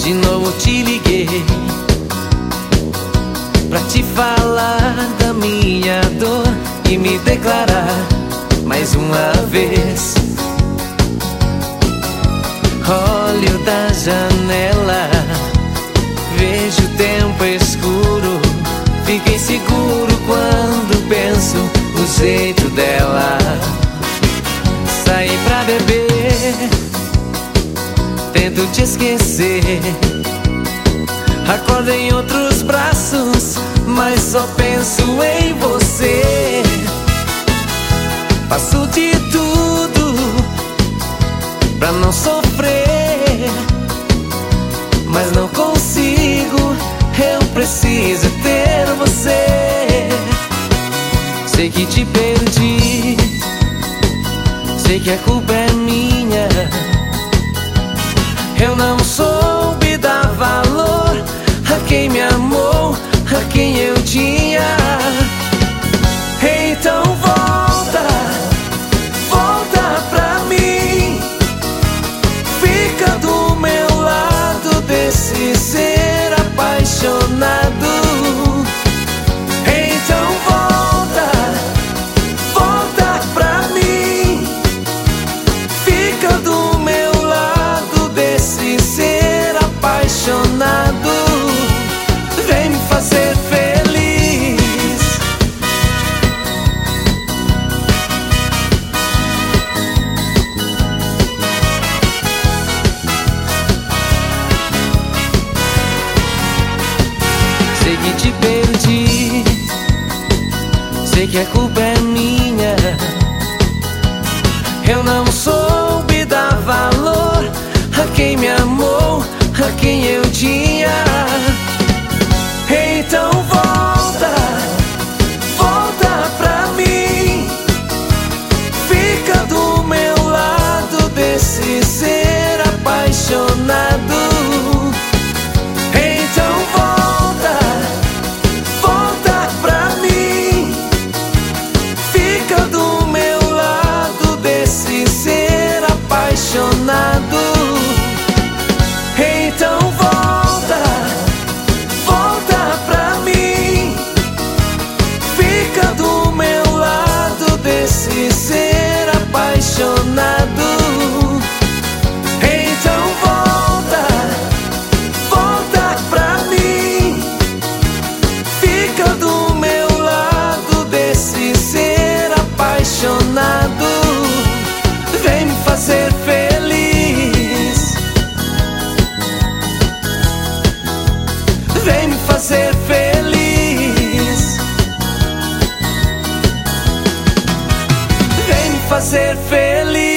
De novo te liguei pra te falar da minha dor e me declarar mais uma vez. Olho da janela, vejo o tempo escuro. Fiquei seguro quando penso no jeito dela. Saí pra beber, tento te esquecer. Acordo em outros braços, mas só penso em você. Faço de tudo pra não sofrer, mas não consigo. Eu preciso ter você. Sei que te perdi, sei que a culpa é minha. Eu não soube dar valor a quem me amou, a quem eu tinha. Então volta, volta pra mim. Fica do meu lado desse ser apaixonado. Então volta, volta pra mim. Fica do meu lado desse ser apaixonado. Vem me fazer feliz. Sei que te perdi, sei que a culpa é minha. Eu não soube dar valor a quem me amou, a quem eu tinha. Então volta, volta pra mim. Fica do meu lado desse ser apaixonado. Então volta, volta pra mim. Fica do meu lado desse ser apaixonado. Então volta, volta pra mim. Fica do meu lado desse ser apaixonado. Então volta, volta pra mim. Fica do meu lado desse ser apaixonado. Vem me fazer feliz. Vem me fazer feliz. Vem me fazer feliz.